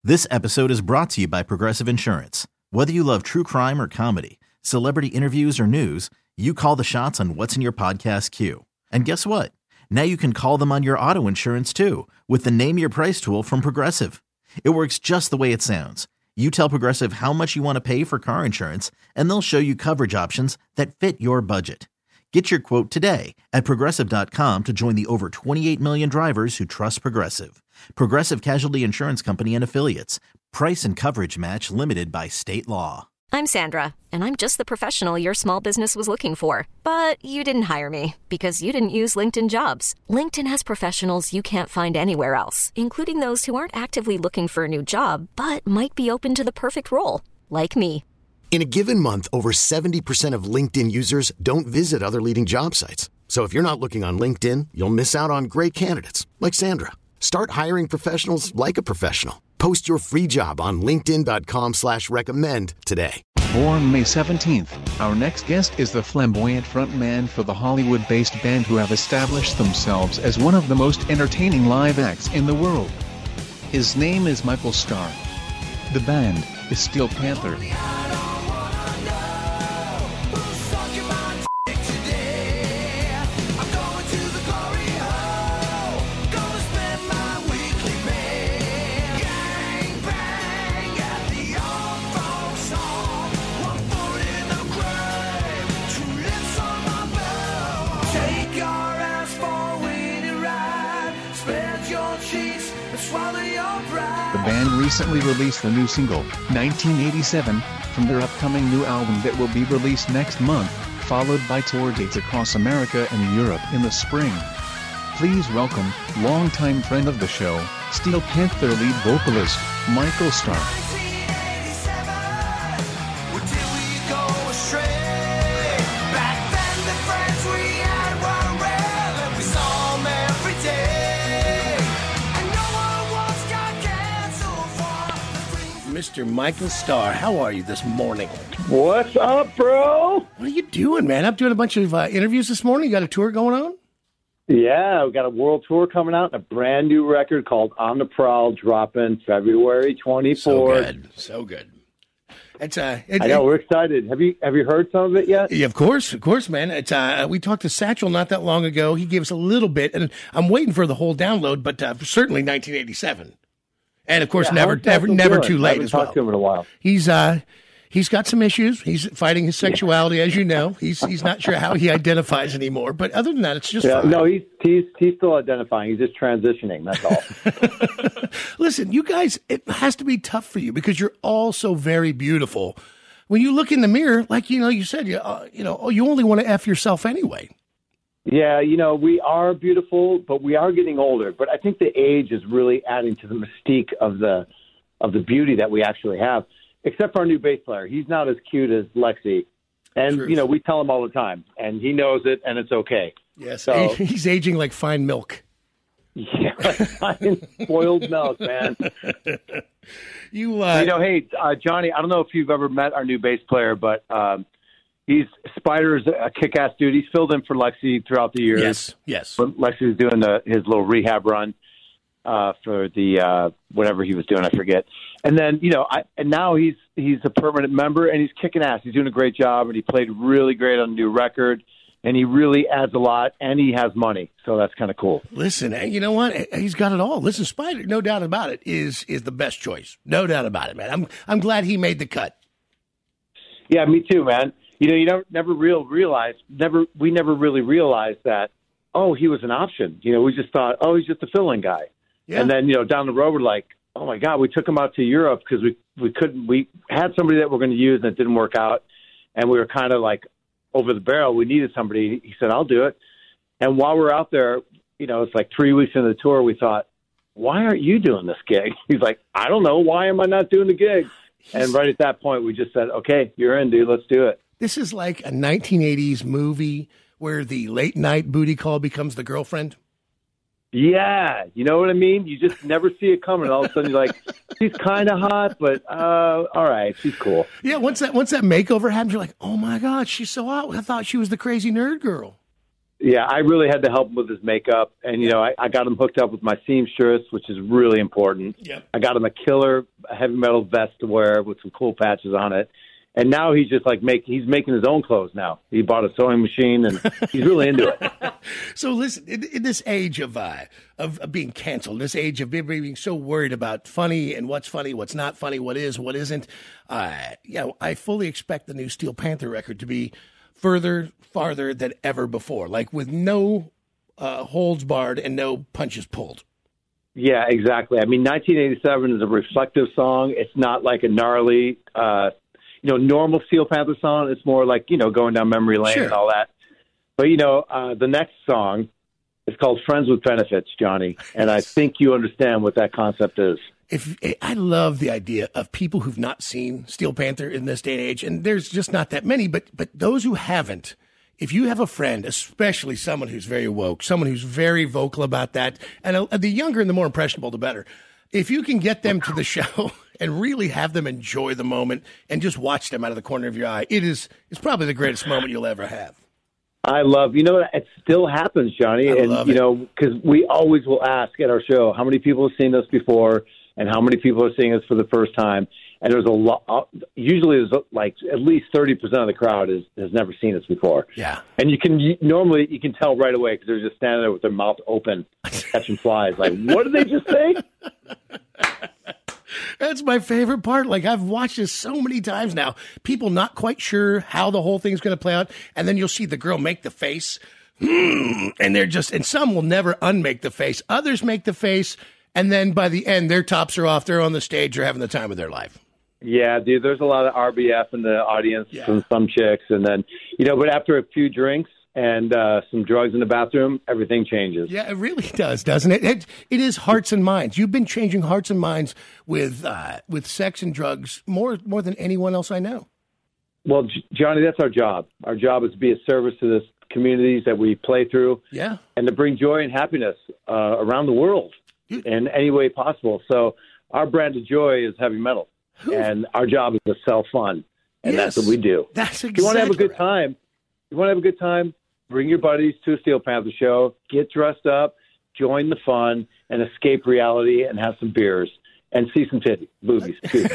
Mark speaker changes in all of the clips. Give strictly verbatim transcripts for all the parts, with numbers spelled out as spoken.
Speaker 1: This episode is brought to you by Progressive Insurance. Whether you love true crime or comedy, celebrity interviews or news, you call the shots on what's in your podcast queue. And guess what? Now you can call them on your auto insurance too with the Name Your Price tool from Progressive. It works just the way it sounds. You tell Progressive how much you want to pay for car insurance, and they'll show you coverage options that fit your budget. Get your quote today at Progressive dot com to join the over twenty-eight million drivers who trust Progressive. Progressive Casualty Insurance Company and Affiliates. Price and coverage match limited by state law.
Speaker 2: I'm Sandra, and I'm just the professional your small business was looking for. But you didn't hire me because you didn't use LinkedIn Jobs. LinkedIn has professionals you can't find anywhere else, including those who aren't actively looking for a new job, but might be open to the perfect role, like me.
Speaker 3: In a given month, over seventy percent of LinkedIn users don't visit other leading job sites. So if you're not looking on LinkedIn, you'll miss out on great candidates like Sandra. Start hiring professionals like a professional. Post your free job on linkedin dot com slash recommend today.
Speaker 4: Born May seventeenth, our next guest is the flamboyant frontman for the Hollywood-based band who have established themselves as one of the most entertaining live acts in the world. His name is Michael Starr. The band is Steel Panther. The band recently released the new single, nineteen eighty-seven, from their upcoming new album that will be released next month, followed by tour dates across America and Europe in the spring. Please welcome, longtime friend of the show, Steel Panther lead vocalist, Michael Starr.
Speaker 5: Mister Michael Starr, how are you this morning?
Speaker 6: What's up, bro?
Speaker 5: What are you doing, man? I'm doing a bunch of uh, interviews this morning. You got a tour going on?
Speaker 6: Yeah, we got a world tour coming out and a brand new record called On the Prowl dropping February twenty-fourth.
Speaker 5: So good. So good. It's, uh, it,
Speaker 6: I know, we're excited. Have you have you heard some of it yet?
Speaker 5: Yeah, of course, of course, man. It's uh, we talked to Satchel not that long ago. He gave us a little bit, and I'm waiting for the whole download, but uh, certainly nineteen eighty-seven. And of course, yeah, never, never, never too late as well. I haven't talked
Speaker 6: to him in a while.
Speaker 5: He's uh, he's got some issues. He's fighting his sexuality, as you know. He's he's not sure how he identifies anymore. But other than that, it's just
Speaker 6: yeah,
Speaker 5: fine.
Speaker 6: No, he's he's he's still identifying. He's just transitioning. That's all.
Speaker 5: Listen, you guys, it has to be tough for you because you're all so very beautiful. When you look in the mirror, like you know, you said, you uh, you know, oh, you only want to F yourself anyway.
Speaker 6: Yeah, you know, we are beautiful, but we are getting older. But I think the age is really adding to the mystique of the of the beauty that we actually have. Except for our new bass player. He's not as cute as Lexi. And, Truth. you know, we tell him all the time. And he knows it, and it's okay.
Speaker 5: Yes, so, he's aging like fine milk.
Speaker 6: Yeah, like fine spoiled milk, man.
Speaker 5: You, uh,
Speaker 6: you know, hey, uh, Johnny, I don't know if you've ever met our new bass player, but um, – He's Spider's a kick-ass dude. He's filled in for Lexi throughout the years.
Speaker 5: Yes, yes.
Speaker 6: When Lexi was doing the, his little rehab run uh, for the uh, whatever he was doing, I forget. And then you know, I, and now he's he's a permanent member and he's kicking ass. He's doing a great job, and he played really great on the new record. And he really adds a lot, and he has money, so that's kind of cool.
Speaker 5: Listen, you know what? He's got it all. Listen, Spider, no doubt about it, is is the best choice. No doubt about it, man. I'm I'm glad he made the cut.
Speaker 6: Yeah, me too, man. You know, you never, never real realize, never, we never really realized that, oh, he was an option. You know, we just thought, oh, he's just a fill-in guy. Yeah. And then, you know, down the road, we're like, oh my God, we took him out to Europe because we, we couldn't, we had somebody that we're going to use and it didn't work out. And we were kind of like over the barrel. We needed somebody. He said, I'll do it. And while we're out there, you know, it's like three weeks into the tour, we thought, why aren't you doing this gig? He's like, I don't know. Why am I not doing the gig? And right at that point, we just said, okay, you're in, dude. Let's do it.
Speaker 5: This is like a nineteen eighties movie where the late night booty call becomes the girlfriend.
Speaker 6: Yeah, you know what I mean? You just never see it coming. All of a sudden, you're like, she's kind of hot, but uh, all right, she's cool.
Speaker 5: Yeah, once that once that makeover happens, you're like, oh my God, she's so hot. I thought she was the crazy nerd girl.
Speaker 6: Yeah, I really had to help him with his makeup. And, you know, I, I got him hooked up with my seamstress, which is really important.
Speaker 5: Yep.
Speaker 6: I got him a killer heavy metal vest to wear with some cool patches on it. And now he's just like make he's making his own clothes now. He bought a sewing machine and he's really into it.
Speaker 5: So listen, in, in this age of uh, of being canceled, this age of being so worried about funny and what's funny, what's not funny, what is, what isn't, uh, you know, I fully expect the new Steel Panther record to be further, farther than ever before, like with no uh, holds barred and no punches pulled.
Speaker 6: Yeah, exactly. I mean, nineteen eighty-seven is a reflective song. It's not like a gnarly. Uh, You know, normal Steel Panther song, it's more like, you know, going down memory lane
Speaker 5: sure.
Speaker 6: and all that. But, you know, uh, the next song is called Friends with Benefits, Johnny. And I think you understand what that concept is.
Speaker 5: If I love the idea of people who've not seen Steel Panther in this day and age, and there's just not that many, but but those who haven't, if you have a friend, especially someone who's very woke, someone who's very vocal about that, and uh, the younger and the more impressionable, the better. If you can get them to the show and really have them enjoy the moment and just watch them out of the corner of your eye, it is it's probably the greatest moment you'll ever have.
Speaker 6: I love, you know, it still happens, Johnny.
Speaker 5: I
Speaker 6: and,
Speaker 5: love
Speaker 6: you
Speaker 5: it.
Speaker 6: know, because we always will ask at our show how many people have seen us before and how many people are seeing us for the first time. And there's a lot, usually there's like at least thirty percent of the crowd is, has never seen us before.
Speaker 5: Yeah.
Speaker 6: And you can, you, normally you can tell right away because they're just standing there with their mouth open, catching flies. Like, what did they just say?
Speaker 5: That's my favorite part. Like, I've watched this so many times now. People not quite sure how the whole thing's going to play out. And then you'll see the girl make the face. Hmm, and they're just, and some will never unmake the face. Others make the face. And then by the end, their tops are off. They're on the stage. They're having the time of their life.
Speaker 6: Yeah, dude, there's a lot of R B F in the audience
Speaker 5: Yeah.
Speaker 6: from some chicks. And then, you know, but after a few drinks and uh, some drugs in the bathroom, everything changes.
Speaker 5: Yeah, it really does, doesn't it? It, it is hearts and minds. You've been changing hearts and minds with uh, with sex and drugs more more than anyone else I know.
Speaker 6: Well, J- Johnny, that's our job. Our job is to be a service to this communities that we play through.
Speaker 5: Yeah.
Speaker 6: And to bring joy and happiness uh, around the world
Speaker 5: Dude.
Speaker 6: in any way possible. So our brand of joy is heavy metal.
Speaker 5: Who?
Speaker 6: And our job is to sell fun. And
Speaker 5: Yes.
Speaker 6: that's what we do.
Speaker 5: That's exactly
Speaker 6: If you want to have a good
Speaker 5: right.
Speaker 6: time, you want to have a good time, bring your buddies to a Steel Panther show, get dressed up, join the fun, and escape reality and have some beers and see some titties, boobies, too.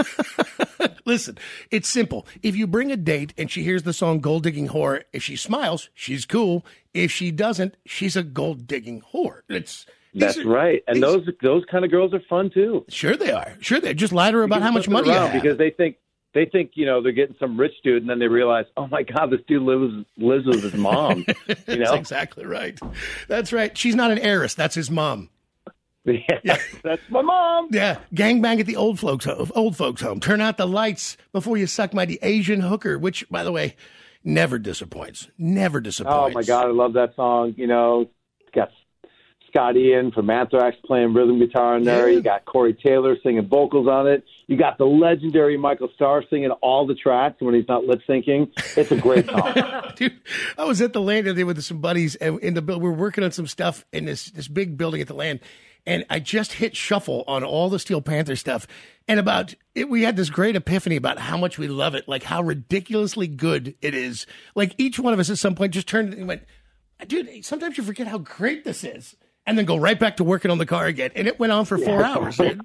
Speaker 5: Listen, it's simple. If you bring a date and she hears the song Gold Digging Whore, if she smiles, she's cool. If she doesn't, she's a gold digging whore. It's
Speaker 6: That's
Speaker 5: are,
Speaker 6: right. And
Speaker 5: these,
Speaker 6: those those kind of girls are fun, too.
Speaker 5: Sure they are. Sure they are. Just lie to her about how much money you have.
Speaker 6: Because they think, they think, you know, they're getting some rich dude, and then they realize, oh, my God, this dude lives lives with his mom. You know?
Speaker 5: That's exactly right. That's right. She's not an heiress. That's his mom.
Speaker 6: Yeah, yeah. That's my mom.
Speaker 5: Yeah, gangbang at the old folks home. Old folks home. Turn out the lights before you suck my Asian hooker, which, by the way, never disappoints. Never disappoints.
Speaker 6: Oh my God, I love that song. You know, it's got Scott Ian from Anthrax playing rhythm guitar in there.
Speaker 5: Yeah.
Speaker 6: You got Corey Taylor singing vocals on it. You got the legendary Michael Starr singing all the tracks when he's not lip syncing. It's a great song.
Speaker 5: Dude, I was at the land today with some buddies, and in the we we're working on some stuff in this this big building at the land. And I just hit shuffle on all the Steel Panther stuff. And about it, we had this great epiphany about how much we love it, like how ridiculously good it is. Like each one of us at some point just turned and went, dude, sometimes you forget how great this is. And then go right back to working on the car again. And it went on for four hours, dude.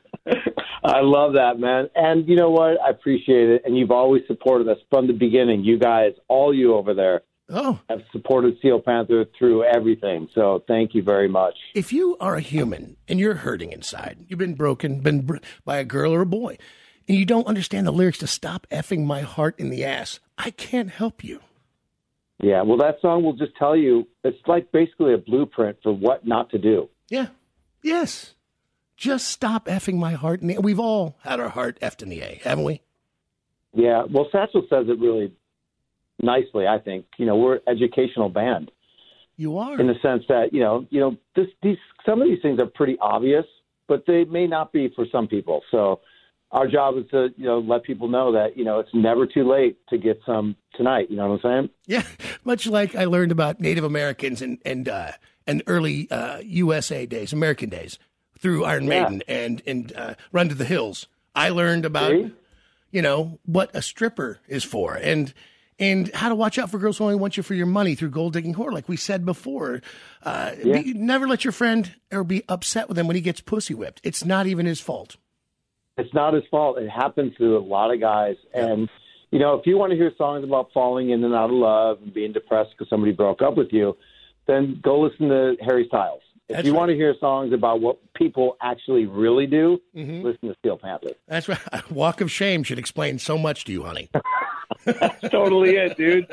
Speaker 6: I love that, man. And you know what? I appreciate it. And you've always supported us from the beginning. You guys, all you over there,
Speaker 5: Oh,
Speaker 6: have supported Steel Panther through everything. So thank you very much.
Speaker 5: if you are a human and you're hurting inside, you've been broken, been br- by a girl or a boy, and you don't understand the lyrics to Stop Effing My Heart in the Ass, I can't help you.
Speaker 6: Yeah, well, that song will just tell you, it's like basically a blueprint for what not to do.
Speaker 5: Yeah. Yes. Just stop effing my heart in the A. We've all had our heart effed in the A, haven't we?
Speaker 6: Yeah, well, Satchel says it really nicely, I think. You know, we're an educational band
Speaker 5: You are.
Speaker 6: in the sense that, you know, you know, this, these some of these things are pretty obvious, but they may not be for some people. So our job is to, you know, let people know that, you know, it's never too late to get some tonight. You know what I'm saying?
Speaker 5: Yeah. Much like I learned about Native Americans and and uh, and early uh, U S A days, American days, through Iron
Speaker 6: Yeah.
Speaker 5: Maiden and and uh, Run to the Hills. I learned about
Speaker 6: See?
Speaker 5: you know what a stripper is for, and and how to watch out for girls who only want you for your money through gold digging whore, like we said before. Uh,
Speaker 6: Yeah.
Speaker 5: be, never let your friend or be upset with him when he gets pussy whipped. It's not even his fault.
Speaker 6: It's not his fault. It happens to a lot of guys. And, you know, if you want to hear songs about falling in and out of love and being depressed because somebody broke up with you, then go listen to Harry Styles. If
Speaker 5: That's
Speaker 6: you
Speaker 5: right.
Speaker 6: want to hear songs about what people actually really do,
Speaker 5: Mm-hmm.
Speaker 6: listen to Steel Panther.
Speaker 5: That's right. Walk of Shame should explain so much to you, honey.
Speaker 6: That's totally it, dude.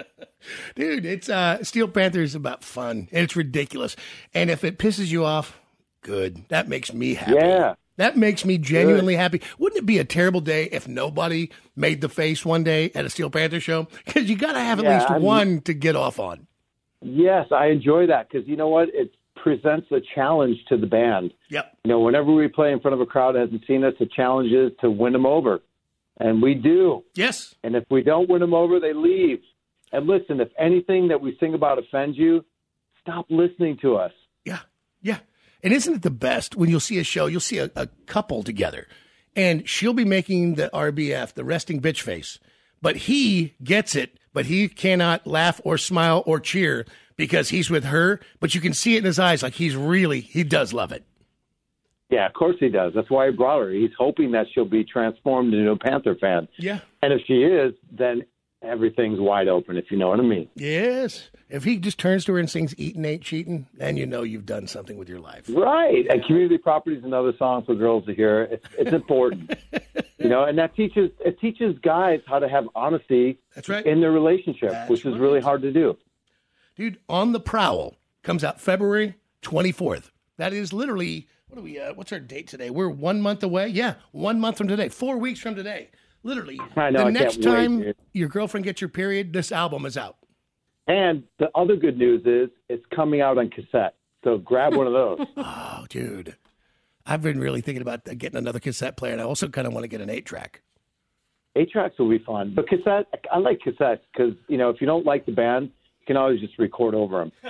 Speaker 5: Dude, it's uh, Steel Panther is about fun, and it's ridiculous. And if it pisses you off, good. That makes me happy.
Speaker 6: Yeah.
Speaker 5: That makes me genuinely happy. Wouldn't it be a terrible day if nobody made the face one day at a Steel Panther show? Because you got to have at
Speaker 6: Yeah,
Speaker 5: least
Speaker 6: I mean-
Speaker 5: one to get off on.
Speaker 6: Yes, I enjoy that because you know what? It presents a challenge to the band.
Speaker 5: Yep.
Speaker 6: You know, whenever we play in front of a crowd that hasn't seen us, the challenge is to win them over. And we do.
Speaker 5: Yes.
Speaker 6: And if we don't win them over, they leave. And listen, if anything that we sing about offends you, stop listening to us.
Speaker 5: Yeah. Yeah. And isn't it the best when you'll see a show, you'll see a, a couple together, and she'll be making the R B F, the resting bitch face, but he gets it, but he cannot laugh or smile or cheer because he's with her, but you can see it in his eyes like he's really, he does love it.
Speaker 6: Yeah, of course he does. That's why he brought her. He's hoping that she'll be transformed into a Panther fan.
Speaker 5: Yeah.
Speaker 6: And if she is, then everything's wide open, if you know what I mean.
Speaker 5: Yes. If he just turns to her and sings Eatin' Ain't Cheatin', then you know you've done something with your life.
Speaker 6: Right. And Community Property is another song for girls to hear. It's, it's important. You know, and that teaches it teaches guys how to have honesty
Speaker 5: That's right.
Speaker 6: in their relationship,
Speaker 5: That's
Speaker 6: which is
Speaker 5: right.
Speaker 6: really hard to do.
Speaker 5: Dude, On the Prowl comes out February twenty-fourth. That is literally, what are we, uh, what's our date today? We're one month away? Yeah, one month from today. Four weeks from today. Literally.
Speaker 6: I know,
Speaker 5: the
Speaker 6: I
Speaker 5: next
Speaker 6: can't wait,
Speaker 5: time
Speaker 6: dude.
Speaker 5: your girlfriend gets your period, this album is out.
Speaker 6: And the other good news is it's coming out on cassette. So grab one of those.
Speaker 5: Oh, dude. I've been really thinking about getting another cassette player, and I also kind of want to get an eight-track.
Speaker 6: Eight tracks will be fun. But cassette, I like cassettes because, you know, if you don't like the band, you can always just record over them.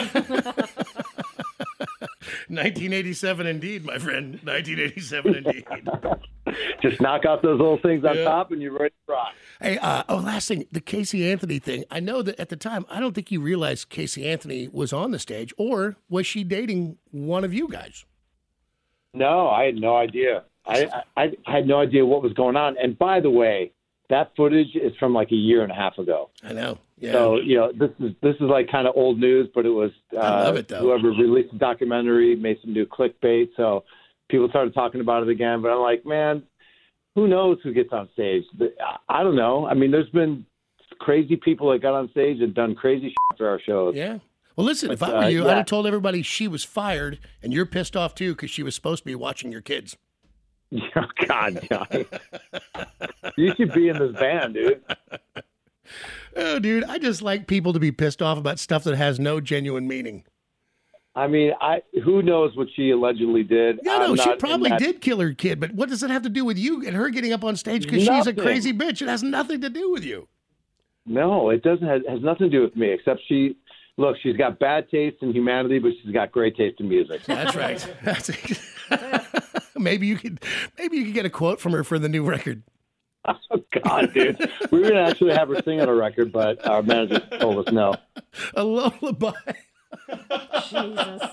Speaker 5: nineteen eighty-seven indeed, my friend. nineteen eighty-seven indeed.
Speaker 6: Just knock out those little things on
Speaker 5: Yeah.
Speaker 6: top and you're ready to rock.
Speaker 5: Hey, uh, oh, last thing, the Casey Anthony thing. I know that at the time, I don't think you realized Casey Anthony was on the stage, or was she dating one of you guys?
Speaker 6: No, I had no idea. I, I, I had no idea what was going on. And by the way, that footage is from like a year and a half ago.
Speaker 5: I know. Yeah.
Speaker 6: So, you know, this is this is like kind of old news, but it was uh,
Speaker 5: I love it, though.
Speaker 6: whoever released the documentary made some new clickbait. So people started talking about it again. But I'm like, man, who knows who gets on stage? But I I don't know. I mean, there's been crazy people that got on stage and done crazy shit for our shows.
Speaker 5: Yeah. Well, listen, if I
Speaker 6: But,
Speaker 5: were
Speaker 6: uh,
Speaker 5: you,
Speaker 6: yeah.
Speaker 5: I'd have told everybody she was fired, and you're pissed off, too, because she was supposed to be watching your kids.
Speaker 6: Oh, God, Johnny. You should be in this band, dude.
Speaker 5: Oh, dude, I just like people to be pissed off about stuff that has no genuine meaning.
Speaker 6: I mean, I who knows what she allegedly did.
Speaker 5: Yeah, no,
Speaker 6: I'm
Speaker 5: she
Speaker 6: not in
Speaker 5: probably
Speaker 6: that-
Speaker 5: did kill her kid, but what does it have to do with you and her getting up on stage because she's a
Speaker 6: Nothing.
Speaker 5: crazy bitch? It has nothing to do with you.
Speaker 6: No, it doesn't have, has nothing to do with me, except she, look, she's got bad taste in humanity, but she's got great taste in music.
Speaker 5: That's right. That's maybe you could maybe you could get a quote from her for the new record.
Speaker 6: Oh, God, dude. We were going to actually have her sing on a record, but our manager told us no.
Speaker 5: A lullaby.
Speaker 7: Jesus.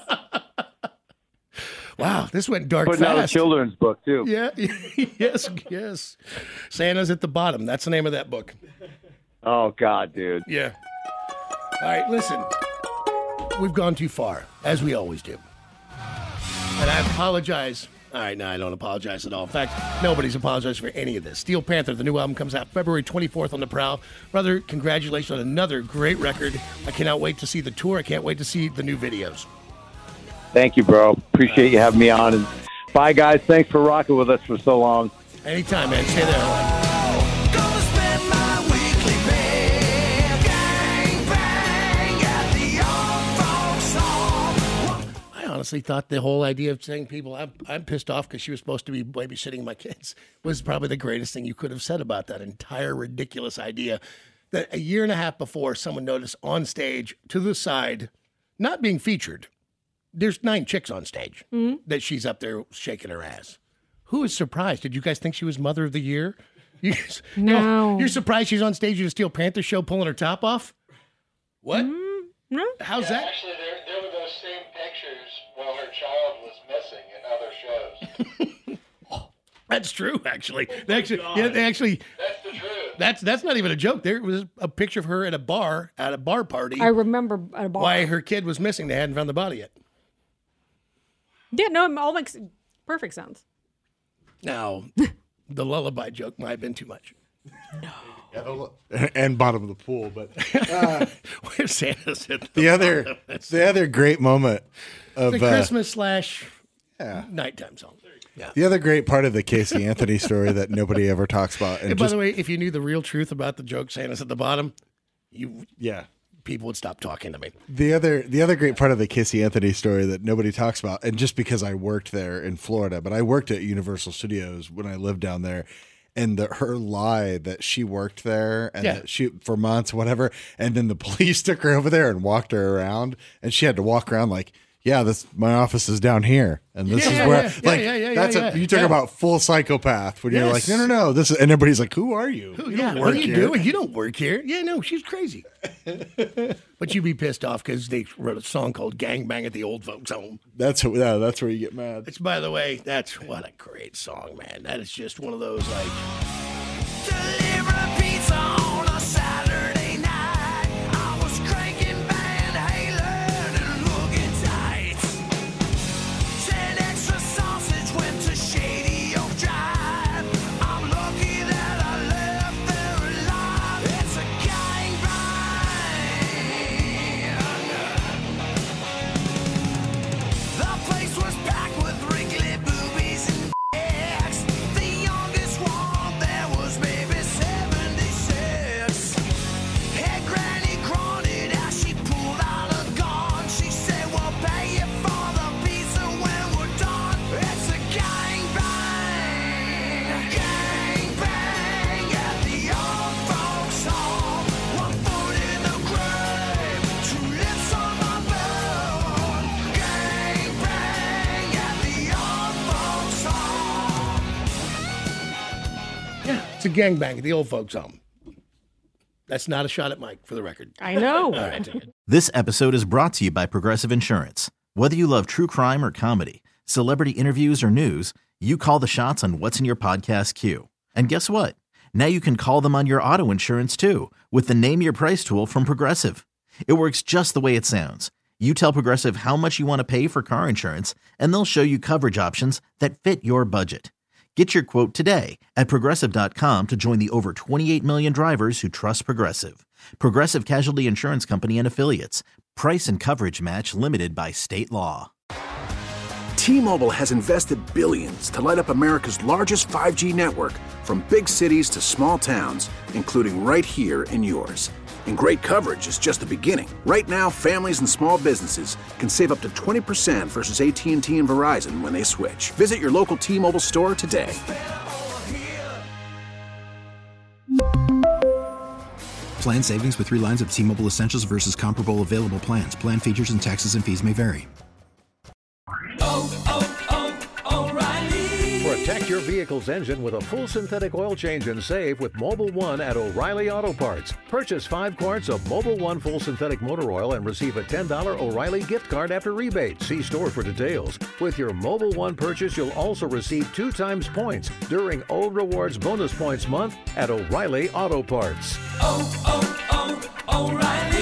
Speaker 5: Wow, this went dark
Speaker 6: Putting out a
Speaker 5: fast.
Speaker 6: children's book, too.
Speaker 5: Yeah, yes, yes. Santa's at the bottom. That's the name of that book.
Speaker 6: Oh, God, dude.
Speaker 5: Yeah. All right, listen. We've gone too far, as we always do. And I apologize. All right, no, I don't apologize at all. In fact, nobody's apologized for any of this. Steel Panther, the new album, comes out February twenty-fourth on the Prowl. Brother, congratulations on another great record. I cannot wait to see the tour. I can't wait to see the new videos.
Speaker 6: Thank you, bro. Appreciate you having me on. And bye, guys. Thanks for rocking with us for so long.
Speaker 5: Anytime, man. Stay there. I honestly thought the whole idea of saying people, I'm, I'm pissed off because she was supposed to be babysitting my kids was probably the greatest thing you could have said about that entire ridiculous idea. That a year and a half before, someone noticed on stage to the side, not being featured, there's nine chicks on stage that she's up there shaking her ass. Who is surprised? Did you guys think she was Mother of the Year? You,
Speaker 7: No.
Speaker 5: You're surprised she's on stage at a Steel Panther show pulling her top off? What?
Speaker 7: Mm, no.
Speaker 5: How's
Speaker 8: Yeah,
Speaker 5: that?
Speaker 8: Actually, there, there were those same pictures while her child was missing in other shows.
Speaker 5: That's true, actually. They actually, yeah, they actually.
Speaker 8: That's the truth.
Speaker 5: That's that's not even a joke. There was a picture of her at a bar, at a bar party.
Speaker 7: I remember at a bar.
Speaker 5: Why her kid was missing. They hadn't found the body yet.
Speaker 7: Yeah, no, it all makes perfect sense.
Speaker 5: Now, the lullaby joke might have been too much.
Speaker 9: And bottom of the pool, but
Speaker 5: uh, where's Santa's at
Speaker 9: the other the other great moment of
Speaker 5: the
Speaker 9: uh,
Speaker 5: Christmas slash
Speaker 9: yeah.
Speaker 5: nighttime song. Yeah.
Speaker 9: The other great part of the Casey Anthony story that nobody ever talks about. And,
Speaker 5: And by
Speaker 9: just,
Speaker 5: the way, if you knew the real truth about the joke Santa's at the bottom, you
Speaker 9: yeah,
Speaker 5: people would stop talking to me.
Speaker 9: the other the other great part of the Casey Anthony story that nobody talks about, and just because I worked there in Florida, but I worked at Universal Studios when I lived down there. And the, her lie that she worked there and
Speaker 5: Yeah.
Speaker 9: that she for months, whatever, and then the police took her over there and walked her around, and she had to walk around like, yeah, this my office is down here, and this
Speaker 5: Yeah,
Speaker 9: is
Speaker 5: yeah,
Speaker 9: where
Speaker 5: yeah.
Speaker 9: like
Speaker 5: Yeah, yeah, yeah,
Speaker 9: that's
Speaker 5: yeah,
Speaker 9: a, you
Speaker 5: yeah.
Speaker 9: talk
Speaker 5: Yeah.
Speaker 9: about full psychopath when you're like,
Speaker 5: Yes.
Speaker 9: no, no, no, this is, and everybody's like, who are you?
Speaker 5: Who,
Speaker 9: You
Speaker 5: yeah,
Speaker 9: don't
Speaker 5: what
Speaker 9: work
Speaker 5: are you
Speaker 9: here.
Speaker 5: doing? You don't work here. Yeah, no, she's crazy. But you'd be pissed off because they wrote a song called "Gang Bang at the Old Folks Home."
Speaker 9: That's yeah, that's where you get mad.
Speaker 5: Which, by the way, that's what a great song, man. That is just one of those like.
Speaker 10: Deliver pizza on a Saturday night. I was cranking Van Halen and looking tight. Ten extra sausage went to Shady Oak Drive. I'm lucky that I left there alive. It's a gangbang. The place was packed with wrinkly boobies and dicks. The youngest one there was maybe seventy-six. Hey, Granny grunted as she pulled out a gun. She said, we'll pay you for the pizza when we're done. It's a gangbang. Gangbang at the old folks' home. One foot in the grave, two lips on my bone. Gangbang at the old folks' home.
Speaker 5: Yeah, it's a gangbang at the old folks' home. That's not a shot at Mike, for the record.
Speaker 7: I know.
Speaker 5: All right, take it.
Speaker 1: This episode is brought to you by Progressive Insurance. Whether you love true crime or comedy, celebrity interviews or news, you call the shots on what's in your podcast queue. And guess what? Now you can call them on your auto insurance too with the Name Your Price tool from Progressive. It works just the way it sounds. You tell Progressive how much you want to pay for car insurance, and they'll show you coverage options that fit your budget. Get your quote today at Progressive dot com to join the over twenty-eight million drivers who trust Progressive. Progressive Casualty Insurance Company and Affiliates. Price and coverage match limited by state law.
Speaker 11: T-Mobile has invested billions to light up America's largest five G network, from big cities to small towns, including right here in yours. And great coverage is just the beginning. Right now, families and small businesses can save up to twenty percent versus A T and T and Verizon when they switch. Visit your local T-Mobile store today.
Speaker 12: Plan savings with three lines of T-Mobile Essentials versus comparable available plans. Plan features and taxes and fees may vary.
Speaker 13: Protect your vehicle's engine with a full synthetic oil change and save with Mobil one at O'Reilly Auto Parts. Purchase five quarts of Mobil one full synthetic motor oil and receive a ten dollars O'Reilly gift card after rebate. See store for details. With your Mobil one purchase, you'll also receive two times points during O Rewards Bonus Points Month at O'Reilly Auto Parts.
Speaker 10: Oh, oh, oh, O'Reilly.